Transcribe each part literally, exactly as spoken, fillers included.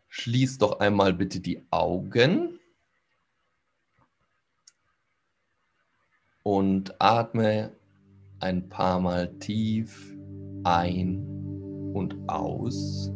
Schließ doch einmal bitte die Augen und atme ein paar Mal tief ein und aus.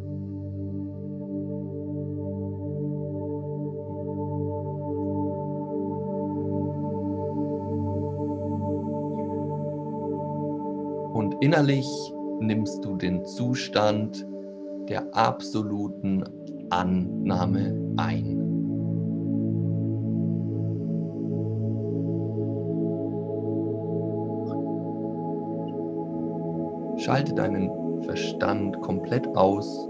Und innerlich nimmst du den Zustand der absoluten Annahme ein. Schalte deinen Verstand komplett aus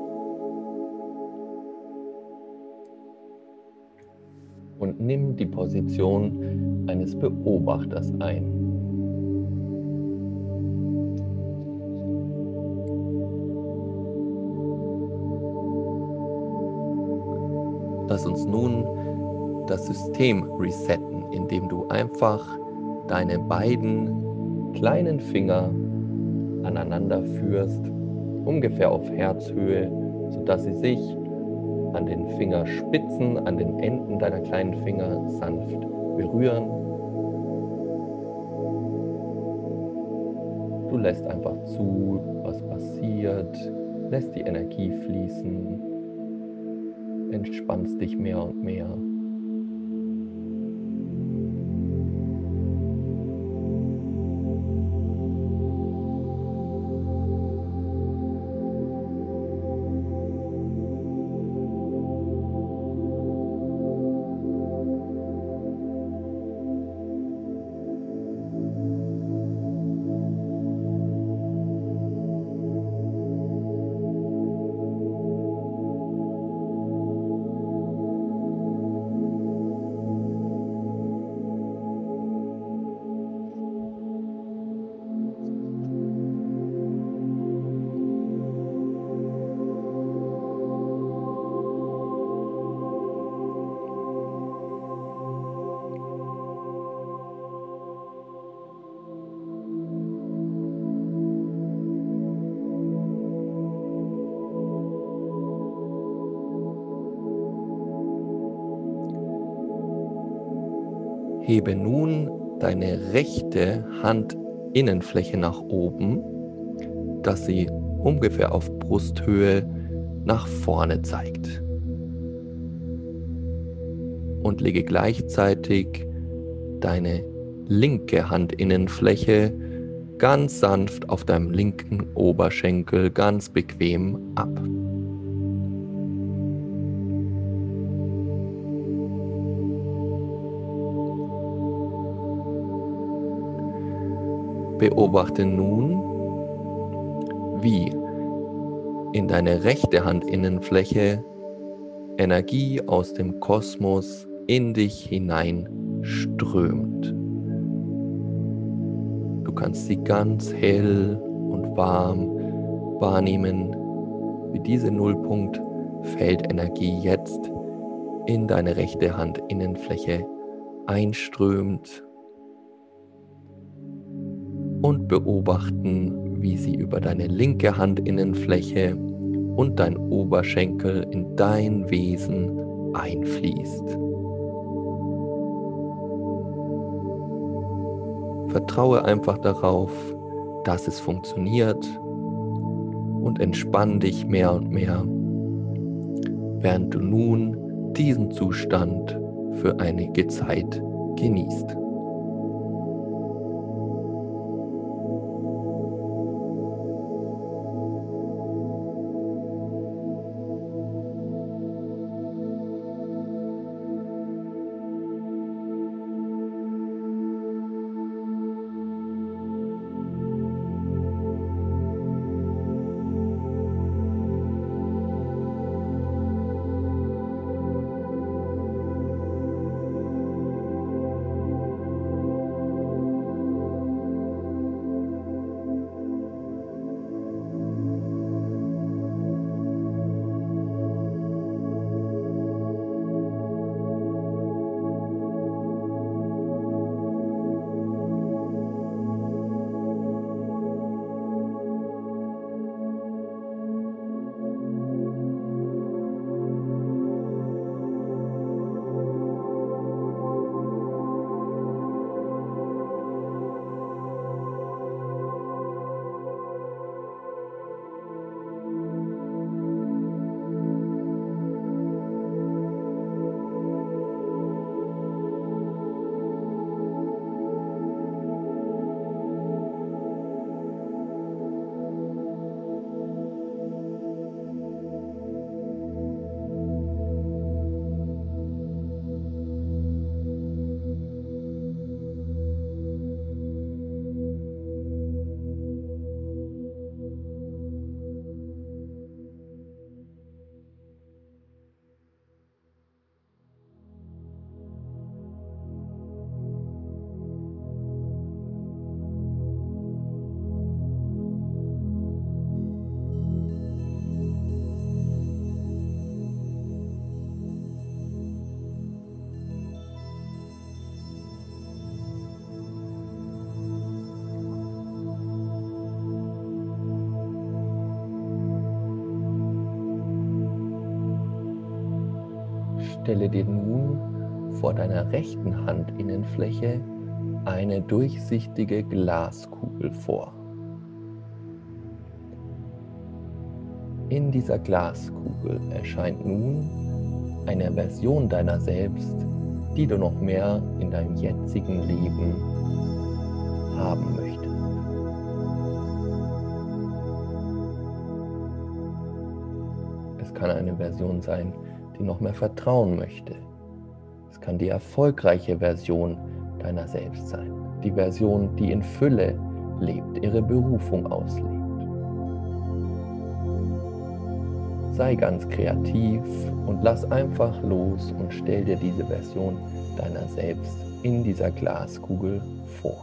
und nimm die Position eines Beobachters ein. Lass uns nun das System resetten, indem du einfach deine beiden kleinen Finger aneinander führst, ungefähr auf Herzhöhe, sodass sie sich an den Fingerspitzen, an den Enden deiner kleinen Finger sanft berühren. Du lässt einfach zu, was passiert, lässt die Energie fließen, entspannst dich mehr und mehr. Hebe nun deine rechte Handinnenfläche nach oben, dass sie ungefähr auf Brusthöhe nach vorne zeigt. Und lege gleichzeitig deine linke Handinnenfläche ganz sanft auf deinem linken Oberschenkel ganz bequem ab. Beobachte nun, wie in deine rechte Handinnenfläche Energie aus dem Kosmos in dich hinein strömt. Du kannst sie ganz hell und warm wahrnehmen, wie diese Nullpunkt-Feldenergie jetzt in deine rechte Handinnenfläche einströmt. Und beobachten, wie sie über deine linke Handinnenfläche und dein Oberschenkel in dein Wesen einfließt. Vertraue einfach darauf, dass es funktioniert und entspann dich mehr und mehr, während du nun diesen Zustand für einige Zeit genießt. Stelle dir nun vor deiner rechten Handinnenfläche eine durchsichtige Glaskugel vor. In dieser Glaskugel erscheint nun eine Version deiner selbst, die du noch mehr in deinem jetzigen Leben haben möchtest. Es kann eine Version sein, die noch mehr vertrauen möchte. Es kann die erfolgreiche Version deiner selbst sein. Die Version, die in Fülle lebt, ihre Berufung auslebt. Sei ganz kreativ und lass einfach los und stell dir diese Version deiner selbst in dieser Glaskugel vor.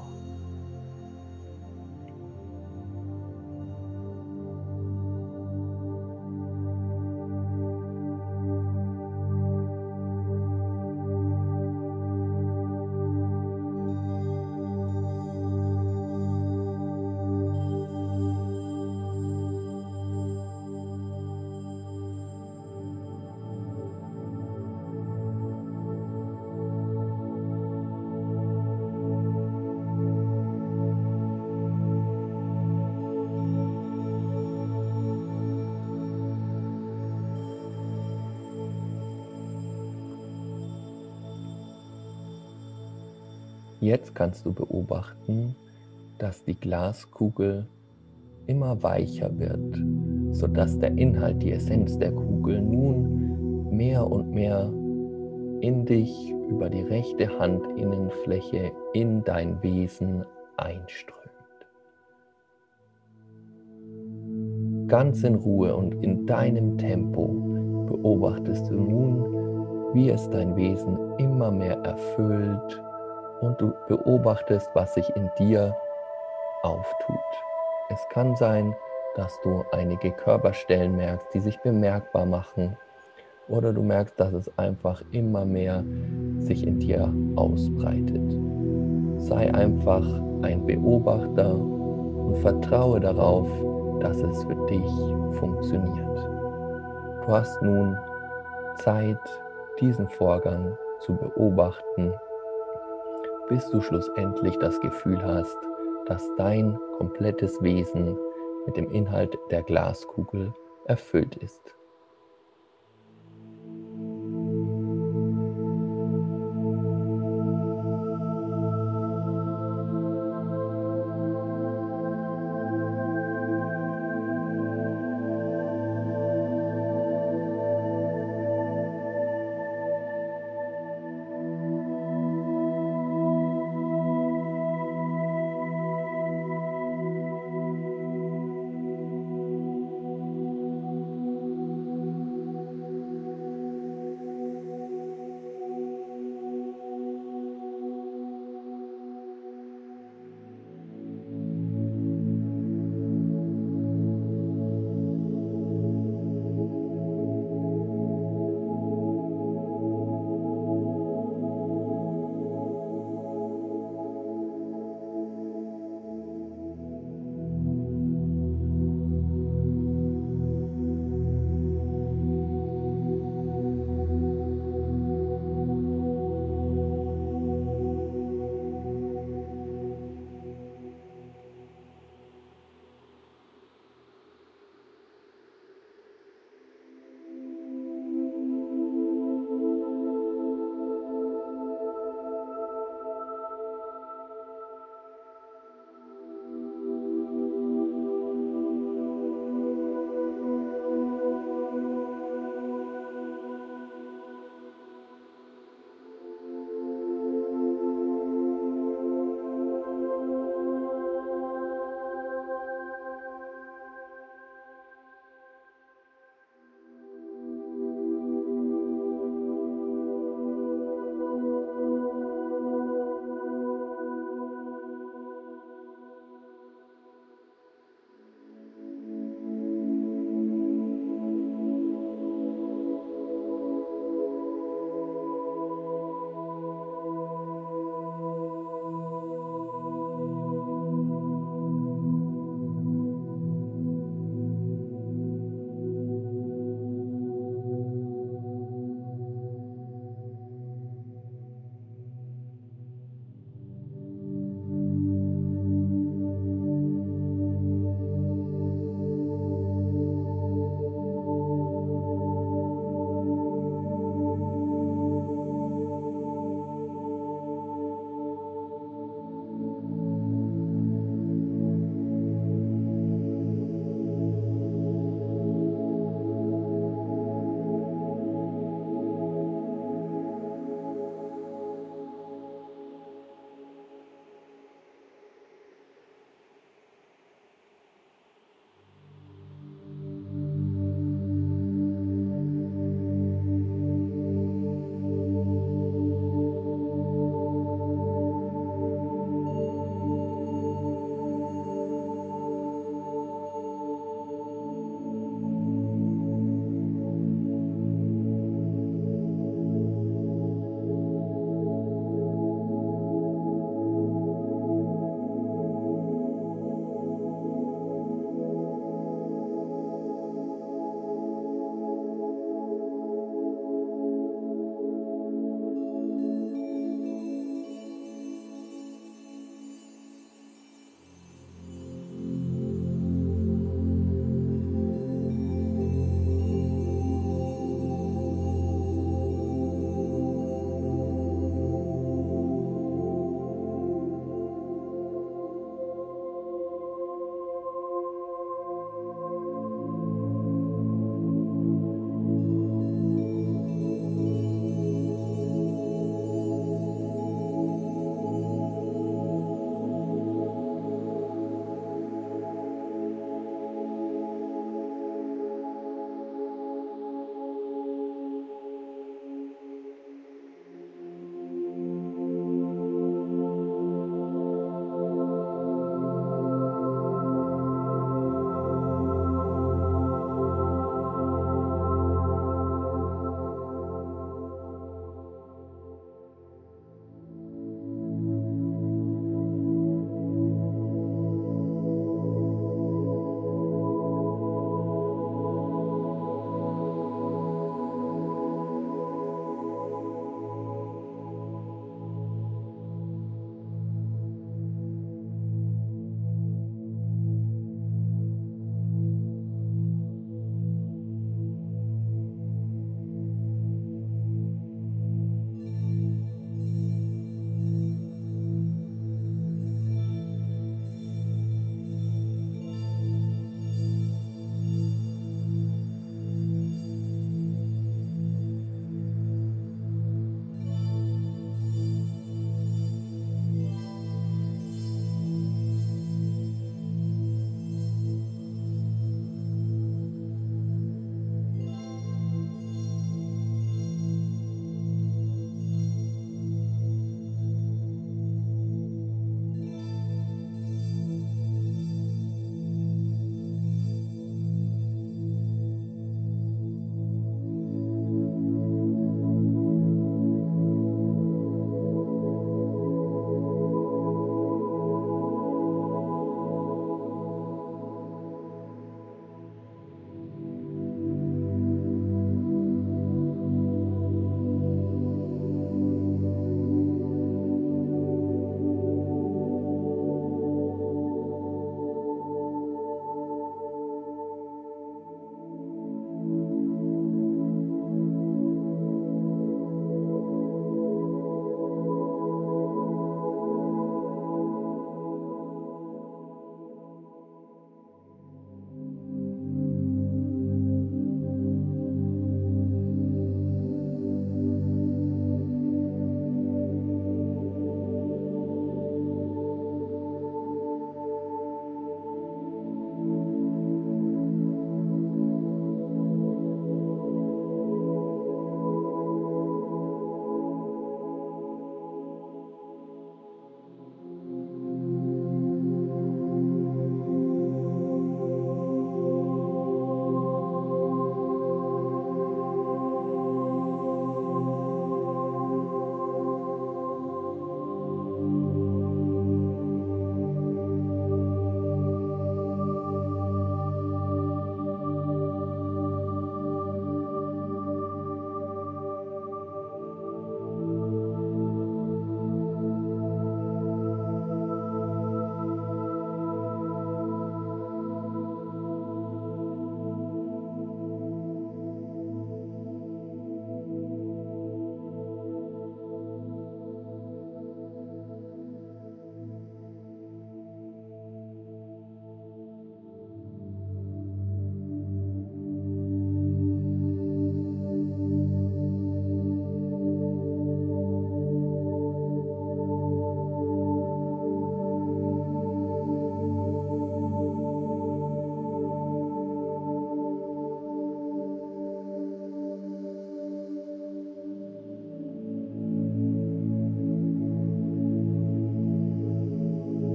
Jetzt kannst du beobachten, dass die Glaskugel immer weicher wird, sodass der Inhalt, die Essenz der Kugel nun mehr und mehr in dich über die rechte Handinnenfläche in dein Wesen einströmt. Ganz in Ruhe und in deinem Tempo beobachtest du nun, wie es dein Wesen immer mehr erfüllt und du beobachtest, was sich in dir auftut. Es kann sein, dass du einige Körperstellen merkst, die sich bemerkbar machen, oder du merkst, dass es einfach immer mehr sich in dir ausbreitet. Sei einfach ein Beobachter und vertraue darauf, dass es für dich funktioniert. Du hast nun Zeit, diesen Vorgang zu beobachten, bis du schlussendlich das Gefühl hast, dass dein komplettes Wesen mit dem Inhalt der Glaskugel erfüllt ist.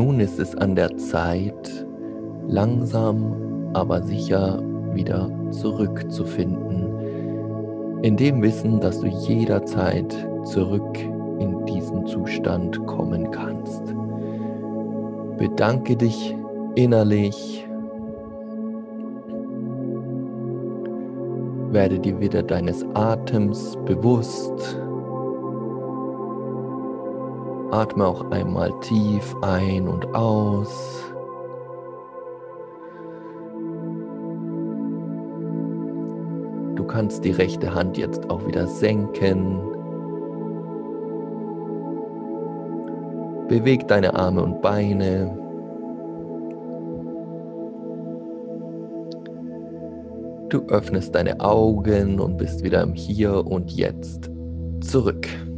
Nun ist es an der Zeit, langsam, aber sicher wieder zurückzufinden, in dem Wissen, dass du jederzeit zurück in diesen Zustand kommen kannst. Bedanke dich innerlich, werde dir wieder deines Atems bewusst. Atme auch einmal tief ein und aus. Du kannst die rechte Hand jetzt auch wieder senken. Beweg deine Arme und Beine. Du öffnest deine Augen und bist wieder im Hier und Jetzt zurück.